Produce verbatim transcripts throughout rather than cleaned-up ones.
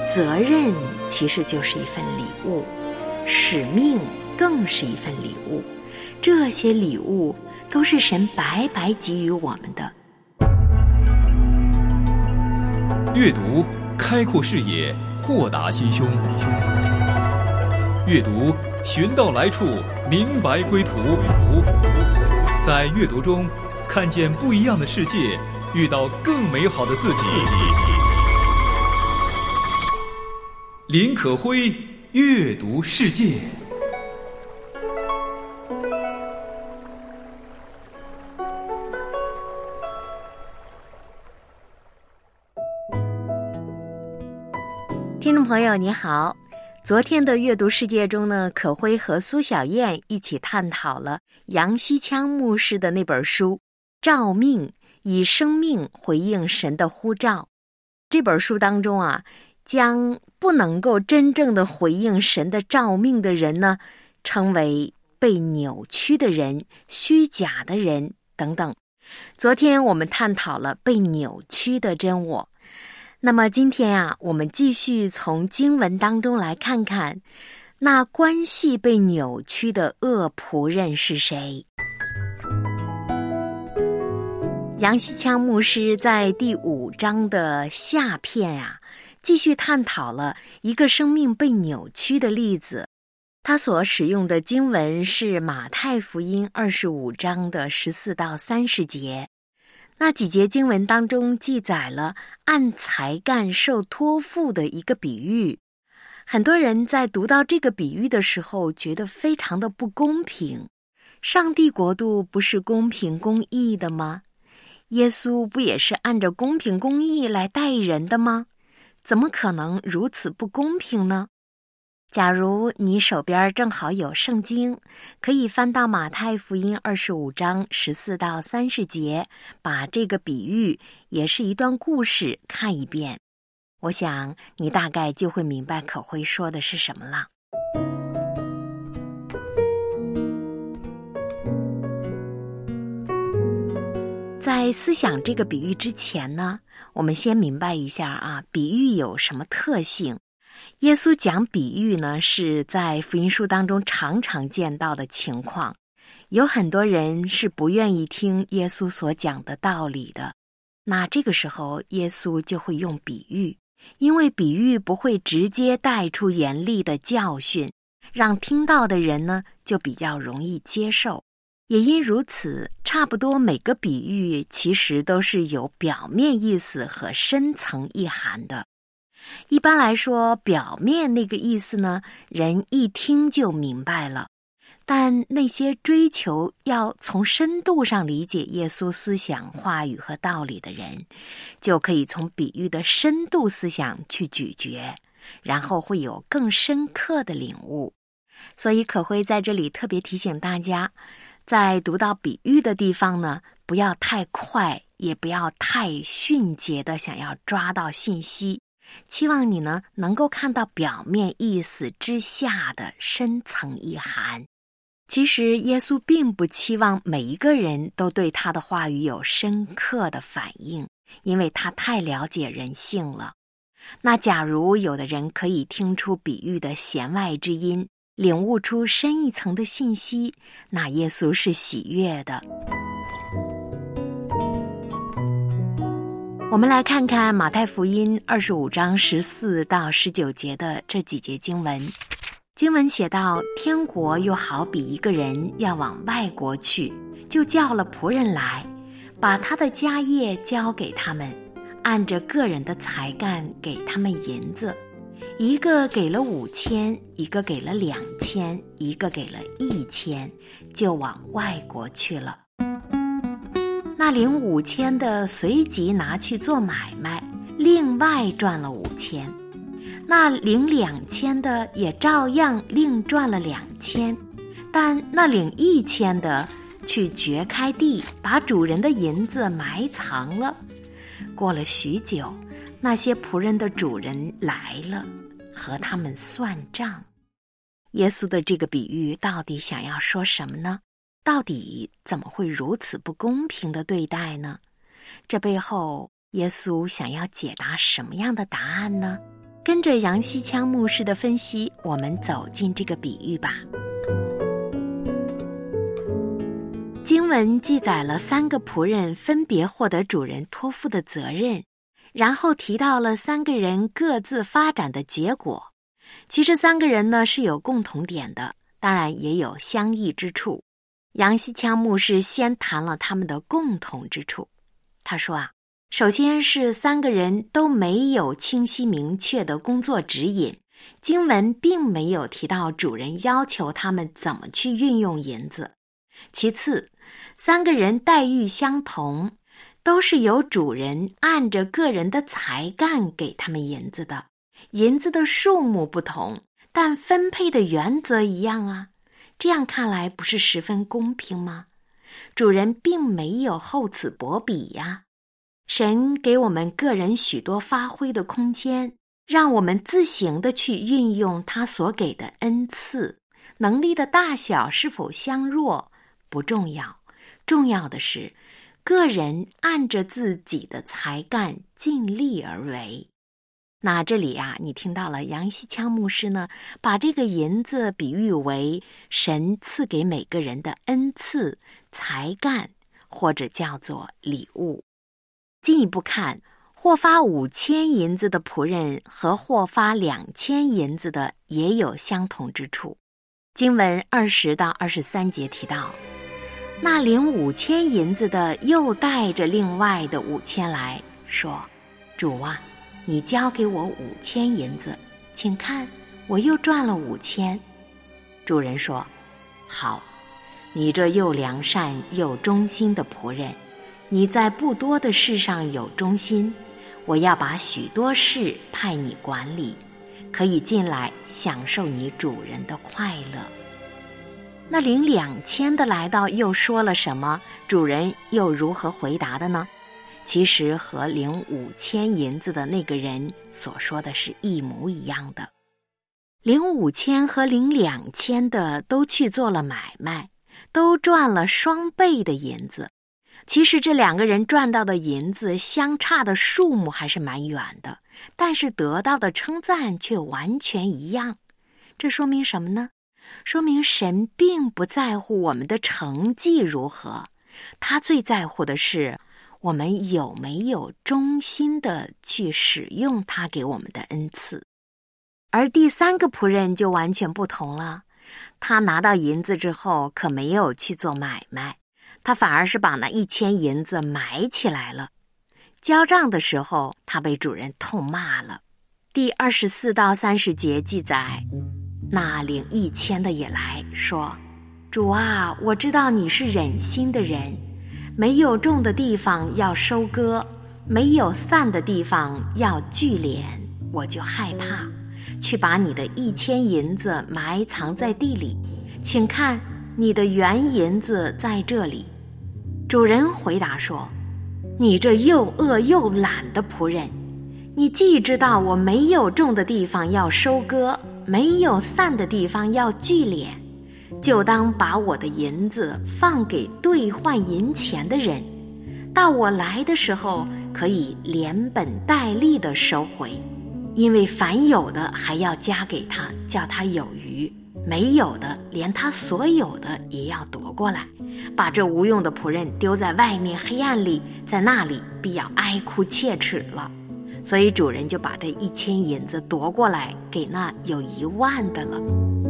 责任其实就是一份礼物，使命更是一份礼物，这些礼物都是神白白给予我们的。 阅读开阔视野，豁达心胸。阅读寻到来处，明白归途。在阅读中看见不一样的世界，遇到更美好的自己。林可辉阅读世界。 听众朋友你好，昨天的阅读世界中呢，可辉和苏小燕一起探讨了杨希锵牧师的那本书《召命》，以生命回应神的呼召。这本书当中啊，将不能够真正的回应神的召命的人呢，称为被扭曲的人、虚假的人等等。昨天我们探讨了被扭曲的真我。那么今天啊，我们继续从经文当中来看看，那关系被扭曲的恶仆人是谁？杨希锵牧师在第五章的下片啊，继续探讨了一个生命被扭曲的例子。他所使用的经文是马太福音二十五章的十四到三十节。那几节经文当中记载了按才干受托付的一个比喻。很多人在读到这个比喻的时候，觉得非常的不公平。上帝国度不是公平公义的吗？耶稣不也是按照公平公义来待人的吗？怎么可能如此不公平呢？假如你手边正好有圣经，可以翻到马太福音二十五章十四到三十节，把这个比喻也是一段故事看一遍。我想你大概就会明白可辉说的是什么了。在思想这个比喻之前呢，我们先明白一下啊，比喻有什么特性。耶稣讲比喻呢，是在福音书当中常常见到的情况。有很多人是不愿意听耶稣所讲的道理的，那这个时候耶稣就会用比喻，因为比喻不会直接带出严厉的教训，让听到的人呢就比较容易接受。也因如此，差不多每个比喻其实都是有表面意思和深层意涵的。一般来说，表面那个意思呢，人一听就明白了。但那些追求要从深度上理解耶稣思想、话语和道理的人，就可以从比喻的深度思想去咀嚼，然后会有更深刻的领悟。所以可辉在这里特别提醒大家，在读到比喻的地方呢，不要太快，也不要太迅捷的想要抓到信息，期望你呢能够看到表面意思之下的深层意涵。其实耶稣并不期望每一个人都对他的话语有深刻的反应，因为他太了解人性了。那假如有的人可以听出比喻的弦外之音，领悟出深一层的信息，那耶稣是喜悦的。我们来看看马太福音二十五章十四到十九节的这几节经文。经文写到，天国又好比一个人要往外国去，就叫了仆人来，把他的家业交给他们，按着个人的才干给他们银子，一个给了五千，一个给了两千，一个给了一千，就往外国去了。那领五千的随即拿去做买卖，另外赚了五千。那领两千的也照样另赚了两千。但那领一千的去掘开地，把主人的银子埋藏了。过了许久，那些仆人的主人来了，和他们算账。耶稣的这个比喻到底想要说什么呢？到底怎么会如此不公平的对待呢？这背后耶稣想要解答什么样的答案呢？ 跟着杨锡锵牧师的分析，我们走进这个比喻吧。经文记载了三个仆人分别获得主人托付的责任，然后提到了三个人各自发展的结果。其实三个人呢是有共同点的，当然也有相异之处。杨锡锵牧师先谈了他们的共同之处。他说啊，首先是三个人都没有清晰明确的工作指引，经文并没有提到主人要求他们怎么去运用银子。其次，三个人待遇相同，都是由主人按着个人的才干给他们银子的，银子的数目不同，但分配的原则一样啊。这样看来不是十分公平吗？主人并没有厚此薄彼呀。神给我们个人许多发挥的空间，让我们自行的去运用他所给的恩赐。能力的大小是否相若不重要，重要的是个人按着自己的才干尽力而为。那这里啊，你听到了杨锡锵牧师呢，把这个银子比喻为神赐给每个人的恩赐、才干，或者叫做礼物。进一步看，获发五千银子的仆人和获发两千银子的也有相同之处。经文二十到二十三节提到，那领五千银子的又带着另外的五千来，说：主啊，你交给我五千银子，请看，我又赚了五千。主人说：好，你这又良善又忠心的仆人，你在不多的事上有忠心，我要把许多事派你管理，可以进来享受你主人的快乐。那领两千的来到又说了什么？主人又如何回答的呢？其实和领五千银子的那个人所说的是一模一样的。领五千和领两千的都去做了买卖，都赚了双倍的银子。其实这两个人赚到的银子相差的数目还是蛮远的，但是得到的称赞却完全一样。这说明什么呢？说明神并不在乎我们的成绩如何，他最在乎的是我们有没有忠心的去使用他给我们的恩赐。而第三个仆人就完全不同了，他拿到银子之后可没有去做买卖，他反而是把那一千银子埋起来了。交账的时候，他被主人痛骂了。第二十四到三十节记载，那领一千的也来说：主啊，我知道你是忍心的人，没有种的地方要收割，没有散的地方要聚敛，我就害怕，去把你的一千银子埋藏在地里，请看，你的原银子在这里。主人回答说：你这又饿又懒的仆人，你既知道我没有种的地方要收割，没有散的地方要聚敛，就当把我的银子放给兑换银钱的人，到我来的时候可以连本带利的收回，因为凡有的还要加给他，叫他有余，没有的连他所有的也要夺过来，把这无用的仆人丢在外面黑暗里，在那里必要哀哭切齿了。所以主人就把这一千银子夺过来给那有一万的了。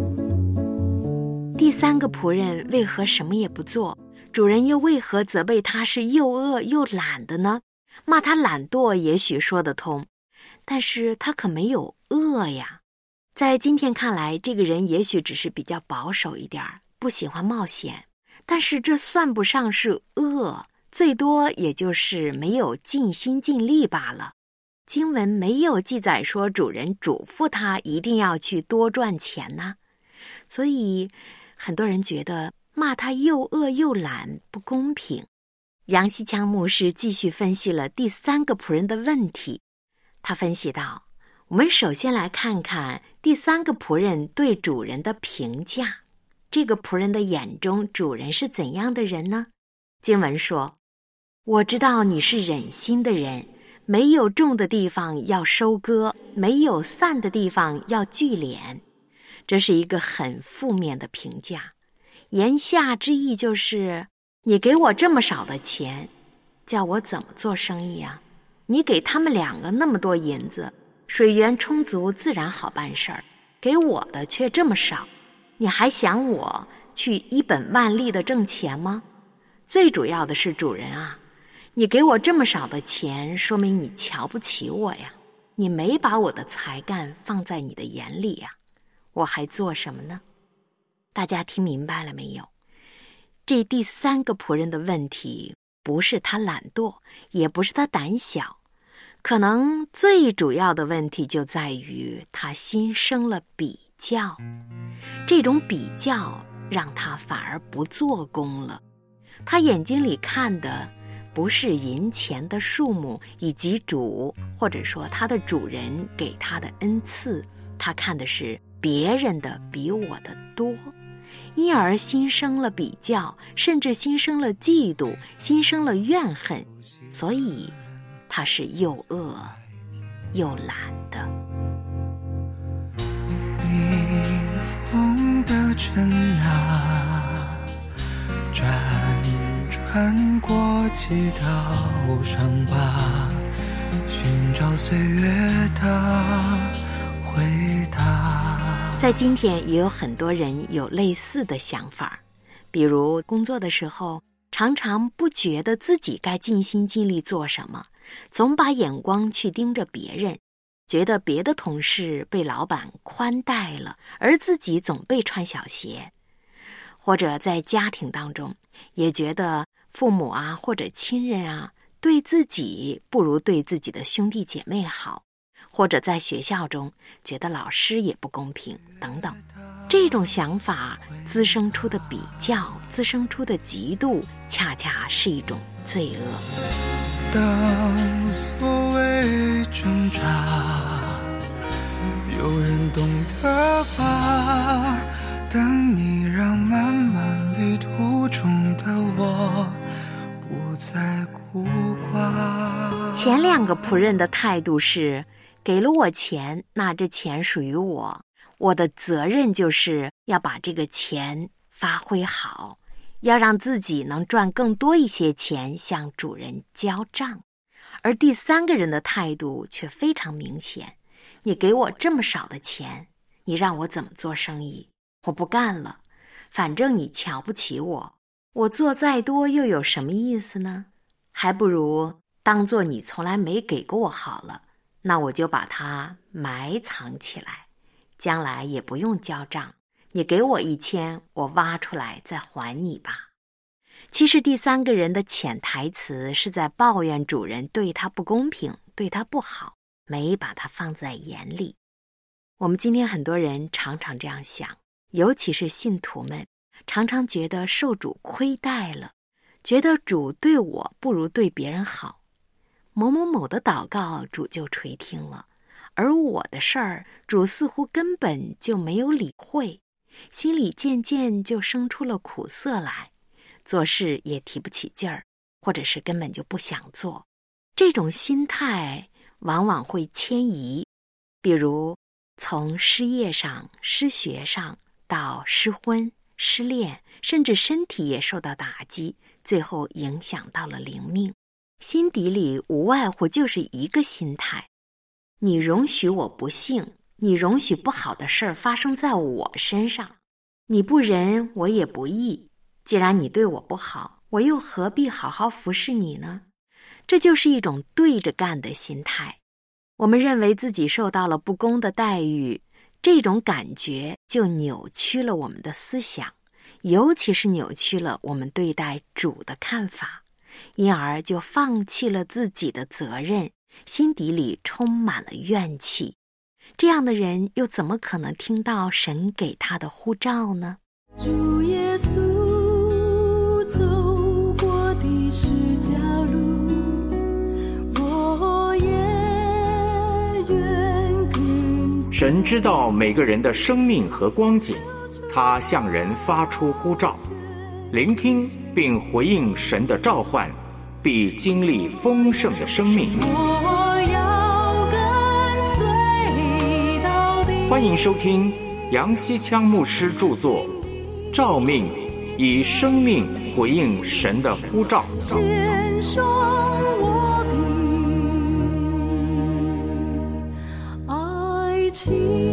第三个仆人为何什么也不做？主人又为何责备他是又饿又懒的呢？骂他懒惰也许说得通，但是他可没有饿呀。在今天看来，这个人也许只是比较保守一点，不喜欢冒险，但是这算不上是饿，最多也就是没有尽心尽力罢了。经文没有记载说主人嘱咐他一定要去多赚钱呢，所以很多人觉得骂他又饿又懒不公平。杨锡锵牧师继续分析了第三个仆人的问题。他分析到，我们首先来看看第三个仆人对主人的评价。这个仆人的眼中，主人是怎样的人呢？经文说：我知道你是忍心的人， 没有种的地方要收割，没有散的地方要聚敛。这是一个很负面的评价，言下之意就是你给我这么少的钱，叫我怎么做生意啊？你给他们两个那么多银子，水源充足自然好办事儿，给我的却这么少，你还想我去一本万利的挣钱吗？最主要的是主人啊，你给我这么少的钱，说明你瞧不起我呀，你没把我的才干放在你的眼里呀，我还做什么呢？大家听明白了没有？这第三个仆人的问题不是他懒惰，也不是他胆小，可能最主要的问题就在于他心生了比较。这种比较让他反而不做工了，他眼睛里看的不是银钱的数目以及主或者说他的主人给他的恩赐，他看的是别人的比我的多，因而心生了比较，甚至心生了嫉妒，心生了怨恨，所以他是又饿又懒的。 逆风的尘啊，辗转过几道伤疤，寻找岁月的回答。 在今天也有很多人有类似的想法，比如工作的时候常常不觉得自己该尽心尽力做什么，总把眼光去盯着别人，觉得别的同事被老板宽待了，而自己总被穿小鞋。或者在家庭当中也觉得父母啊或者亲人啊对自己不如对自己的兄弟姐妹好，或者在学校中觉得老师也不公平等等。这种想法滋生出的比较，滋生出的嫉妒，恰恰是一种罪恶。 当所谓挣扎，有人懂得吧？等你让漫漫旅途中的我不再孤寡。 前两个仆人的态度是，给了我钱，那这钱属于我，我的责任就是要把这个钱发挥好，要让自己能赚更多一些钱向主人交账。而第三个人的态度却非常明显，你给我这么少的钱，你让我怎么做生意？我不干了，反正你瞧不起我，我做再多又有什么意思呢？还不如当做你从来没给过我好了，那我就把它埋藏起来，将来也不用交账，你给我一千，我挖出来再还你吧。其实第三个人的潜台词是在抱怨主人对他不公平，对他不好，没把他放在眼里。我们今天很多人常常这样想，尤其是信徒们，常常觉得受主亏待了，觉得主对我不如对别人好。某某某的祷告主就垂听了，而我的事儿主似乎根本就没有理会，心里渐渐就生出了苦涩来，做事也提不起劲儿，或者是根本就不想做。这种心态往往会迁移，比如从事业上、失学上到失婚、失恋，甚至身体也受到打击，最后影响到了灵命。心底里无外乎就是一个心态，你容许我不幸，你容许不好的事儿发生在我身上，你不仁我也不义，既然你对我不好，我又何必好好服侍你呢？这就是一种对着干的心态。我们认为自己受到了不公的待遇，这种感觉就扭曲了我们的思想，尤其是扭曲了我们对待主的看法，因而就放弃了自己的责任，心底里充满了怨气。这样的人又怎么可能听到神给他的呼召呢？ 主耶稣走过的十架路，我也愿跟随。 神知道每个人的生命和光景，他向人发出呼召，聆听并回应神的召唤，必经历丰盛的生命。 欢迎收听杨希昌牧师著作《召命》，以生命回应神的呼召。 献上我的爱情。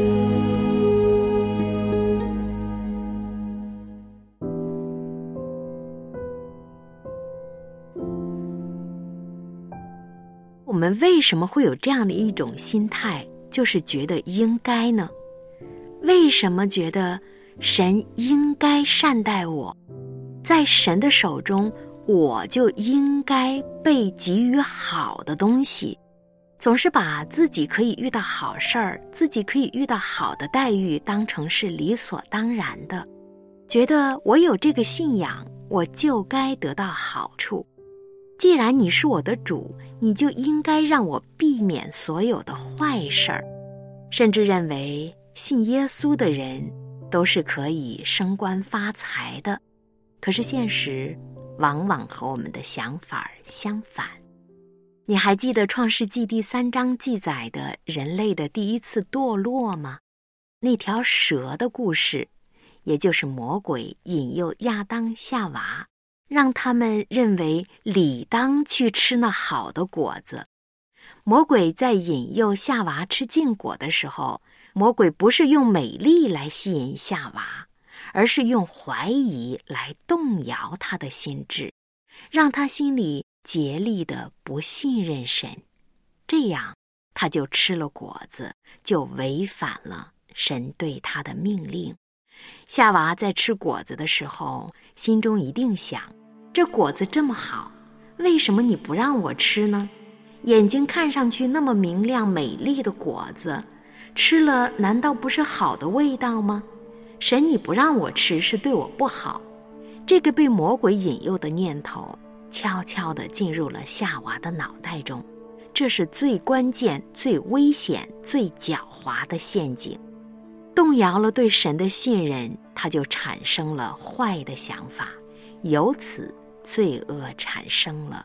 我们为什么会有这样的一种心态，就是觉得应该呢？为什么觉得神应该善待我？在神的手中，我就应该被给予好的东西。总是把自己可以遇到好事儿，自己可以遇到好的待遇当成是理所当然的，觉得我有这个信仰，我就该得到好处。既然你是我的主，你就应该让我避免所有的坏事儿，甚至认为信耶稣的人都是可以升官发财的。可是现实往往和我们的想法相反。你还记得创世纪第三章记载的人类的第一次堕落吗？那条蛇的故事，也就是魔鬼引诱亚当夏娃，让他们认为理当去吃那好的果子。魔鬼在引诱夏娃吃禁果的时候，魔鬼不是用美丽来吸引夏娃，而是用怀疑来动摇他的心智，让他心里竭力的不信任神。这样他就吃了果子，就违反了神对他的命令。夏娃在吃果子的时候，心中一定想，这果子这么好，为什么你不让我吃呢？眼睛看上去那么明亮美丽的果子，吃了难道不是好的味道吗？神你不让我吃是对我不好。这个被魔鬼引诱的念头悄悄地进入了夏娃的脑袋中，这是最关键、最危险、最狡猾的陷阱。动摇了对神的信任，他就产生了坏的想法，由此罪恶产生了。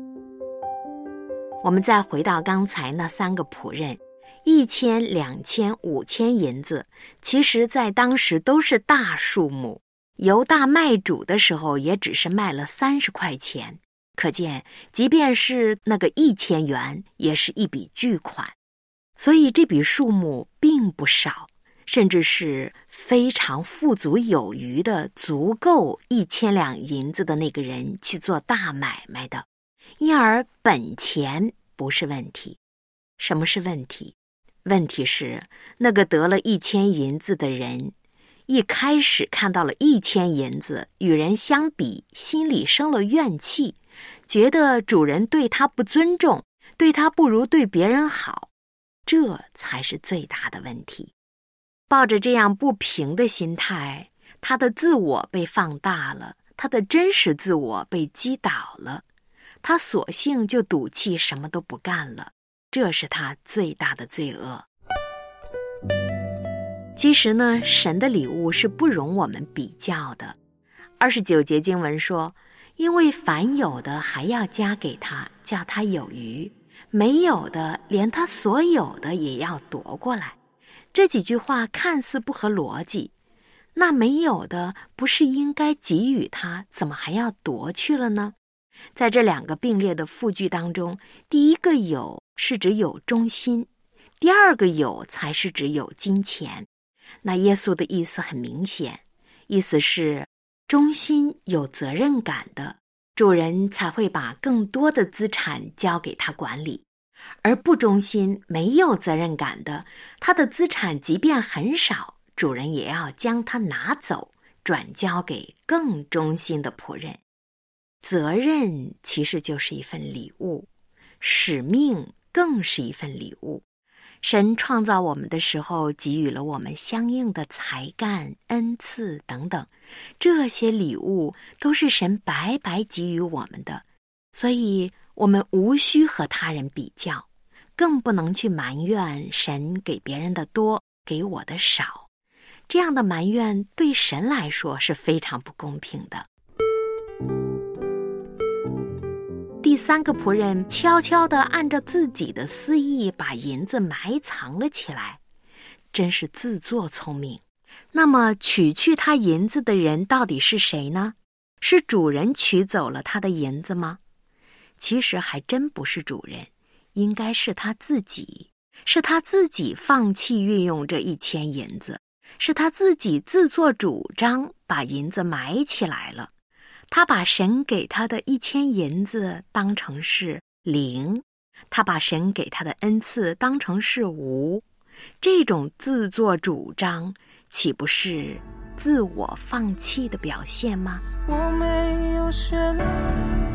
我们再回到刚才那三个仆人，一千、两千、五千银子，其实在当时都是大数目。犹大卖主的时候也只是卖了三十块钱，可见即便是那个一千元，也是一笔巨款。所以这笔数目并不少，甚至是非常富足有余的，足够一千两银子的那个人去做大买卖的。因而本钱不是问题。什么是问题？问题是那个得了一千银子的人，一开始看到了一千银子，与人相比，心里生了怨气，觉得主人对他不尊重，对他不如对别人好，这才是最大的问题。抱着这样不平的心态，他的自我被放大了，他的真实自我被击倒了，他索性就赌气什么都不干了，这是他最大的罪恶。其实呢，神的礼物是不容我们比较的。二十九节经文说，因为凡有的还要加给他，叫他有余；没有的，连他所有的也要夺过来。这几句话看似不合逻辑，那没有的不是应该给予他，怎么还要夺去了呢？在这两个并列的复句当中，第一个有是指有忠心，第二个有才是指有金钱。那耶稣的意思很明显，意思是忠心有责任感的主人才会把更多的资产交给他管理，而不忠心没有责任感的，他的资产即便很少，主人也要将它拿走，转交给更忠心的仆人。责任其实就是一份礼物，使命更是一份礼物。神创造我们的时候，给予了我们相应的才干、恩赐等等，这些礼物都是神白白给予我们的，所以我们无需和他人比较，更不能去埋怨神给别人的多，给我的少。这样的埋怨对神来说是非常不公平的。第三个仆人悄悄地按照自己的私意把银子埋藏了起来， 真是自作聪明。那么取去他银子的人到底是谁呢？是主人取走了他的银子吗？其实还真不是主人，应该是他自己，是他自己放弃运用这一千银子，是他自己自作主张把银子埋起来了。他把神给他的一千银子当成是零，他把神给他的恩赐当成是无。这种自作主张岂不是自我放弃的表现吗？ 我没有选择，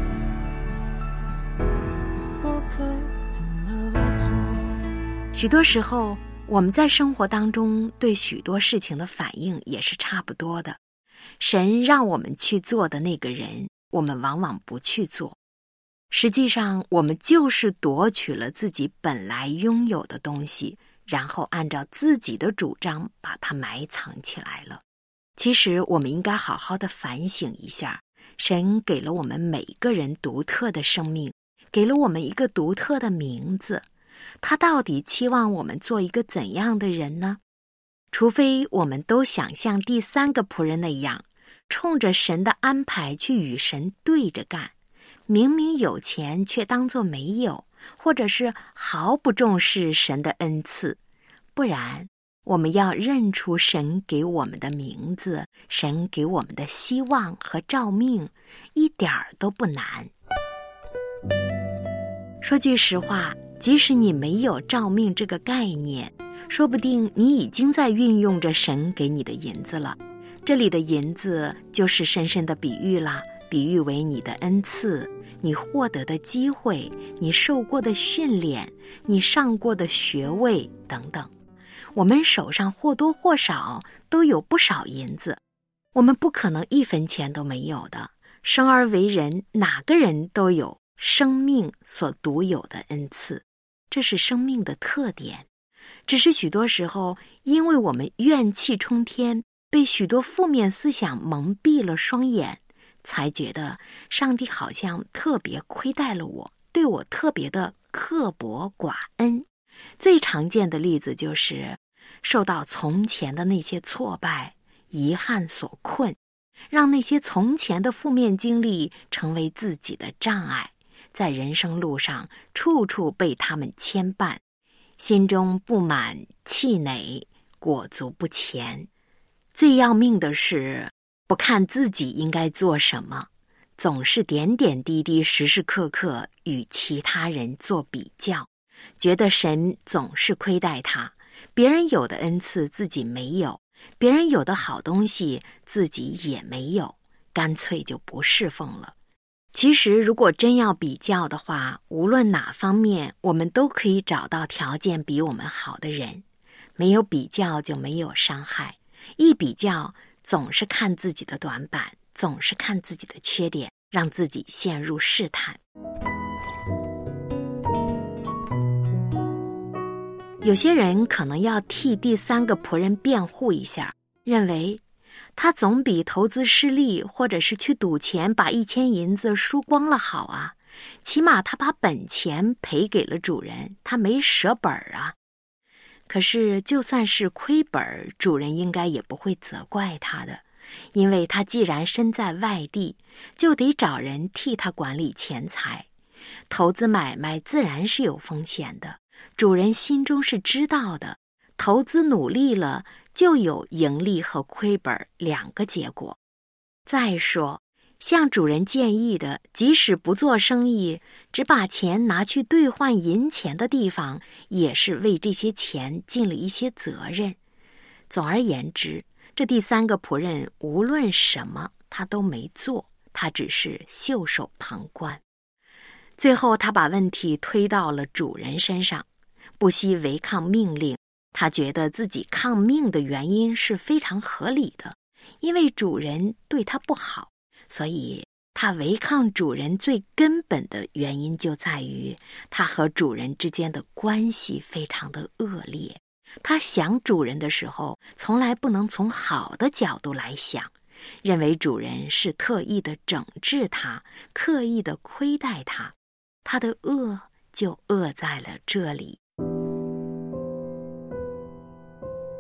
我该怎么做？ 许多时候，我们在生活当中对许多事情的反应也是差不多的。神让我们去做的那个人，我们往往不去做。实际上，我们就是夺取了自己本来拥有的东西，然后按照自己的主张把它埋藏起来了。其实我们应该好好的反省一下，神给了我们每个人独特的生命，给了我们一个独特的名字，他到底期望我们做一个怎样的人呢？除非我们都想像第三个仆人那样，冲着神的安排去与神对着干，明明有钱却当作没有，或者是毫不重视神的恩赐。不然，我们要认出神给我们的名字，神给我们的希望和召命，一点儿都不难。说句实话，即使你没有召命这个概念，说不定你已经在运用着神给你的银子了。这里的银子就是深深的比喻啦，比喻为你的恩赐，你获得的机会，你受过的训练，你上过的学位等等。我们手上或多或少都有不少银子，我们不可能一分钱都没有的。生而为人，哪个人都有生命所独有的恩赐，这是生命的特点。只是许多时候，因为我们怨气冲天，被许多负面思想蒙蔽了双眼，才觉得上帝好像特别亏待了我，对我特别的刻薄寡恩。最常见的例子就是受到从前的那些挫败、遗憾所困，让那些从前的负面经历成为自己的障碍，在人生路上处处被他们牵绊，心中不满气馁，裹足不前。最要命的是，不看自己应该做什么，总是点点滴滴时时刻刻与其他人做比较，觉得神总是亏待他，别人有的恩赐自己没有，别人有的好东西自己也没有，干脆就不侍奉了。其实如果真要比较的话，无论哪方面，我们都可以找到条件比我们好的人。没有比较就没有伤害，一比较总是看自己的短板，总是看自己的缺点，让自己陷入试探。有些人可能要替第三个仆人辩护一下，认为他总比投资失利或者是去赌钱把一千银子输光了好啊，起码他把本钱赔给了主人，他没舍本啊。可是就算是亏本，主人应该也不会责怪他的，因为他既然身在外地，就得找人替他管理钱财。投资买卖自然是有风险的，主人心中是知道的，投资努力了，就有盈利和亏本两个结果。再说，向主人建议的，即使不做生意，只把钱拿去兑换银钱的地方，也是为这些钱尽了一些责任。总而言之，这第三个仆人无论什么他都没做，他只是袖手旁观。最后他把问题推到了主人身上，不惜违抗命令。他觉得自己抗命的原因是非常合理的，因为主人对他不好，所以他违抗主人最根本的原因就在于他和主人之间的关系非常的恶劣。他想主人的时候，从来不能从好的角度来想，认为主人是特意的整治他，刻意的亏待他，他的恶就恶在了这里。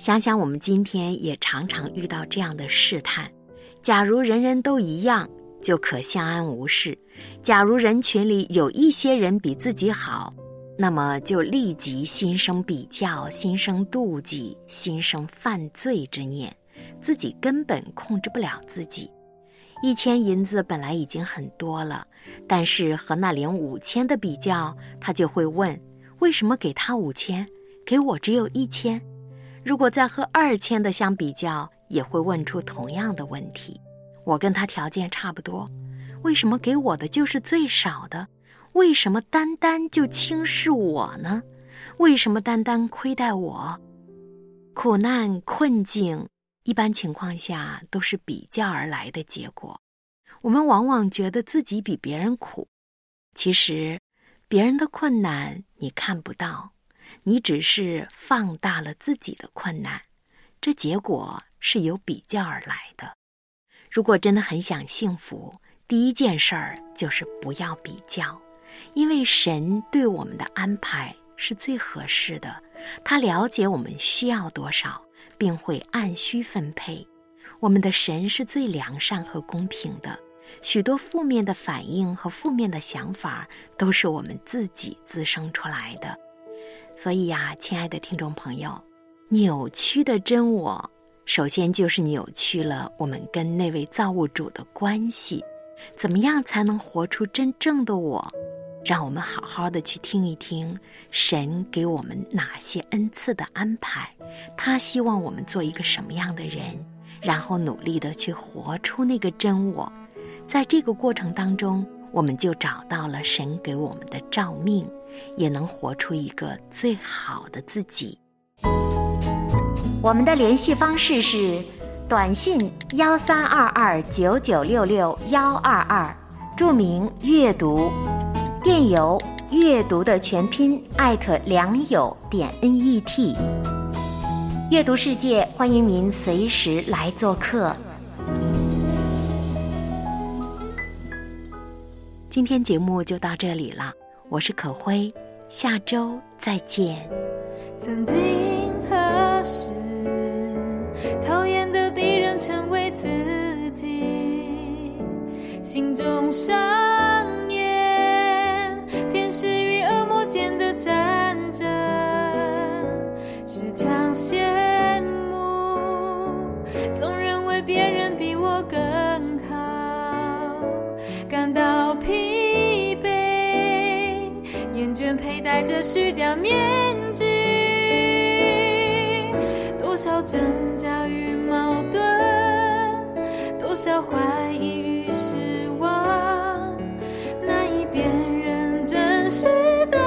想想我们今天也常常遇到这样的试探，假如人人都一样，就可相安无事；假如人群里有一些人比自己好，那么就立即心生比较，心生妒忌，心生犯罪之念，自己根本控制不了自己。一千银子本来已经很多了，但是和那领五千的比较，他就会问，为什么给他五千，给我只有一千？如果再和二千的相比较，也会问出同样的问题。我跟他条件差不多，为什么给我的就是最少的？为什么单单就轻视我呢？为什么单单亏待我？苦难困境一般情况下都是比较而来的结果。我们往往觉得自己比别人苦，其实别人的困难你看不到，你只是放大了自己的困难，这结果是由比较而来的。如果真的很想幸福，第一件事儿就是不要比较，因为神对我们的安排是最合适的，他了解我们需要多少，并会按需分配。我们的神是最良善和公平的，许多负面的反应和负面的想法都是我们自己滋生出来的。所以呀，亲爱的听众朋友，扭曲的真我首先就是扭曲了我们跟那位造物主的关系。怎么样才能活出真正的我？让我们好好的去听一听神给我们哪些恩赐的安排，他希望我们做一个什么样的人，然后努力的去活出那个真我。在这个过程当中，我们就找到了神给我们的召命，也能活出一个最好的自己。 我们的联系方式是短信幺三二二九九六六幺二二，注明阅读，电邮阅读的全拼艾特良友点 net。阅读世界，欢迎您随时来做客。 今天节目就到这里了，我是可辉，下周再见。 曾经何时讨厌的敌人成为自己，心中上演天使与恶魔间的战争，时常羡慕，总认为别人比我更好，感到疲惫，厌倦佩戴着虚假面具，多少挣扎与矛盾，多少怀疑与失望，难以辨认真实的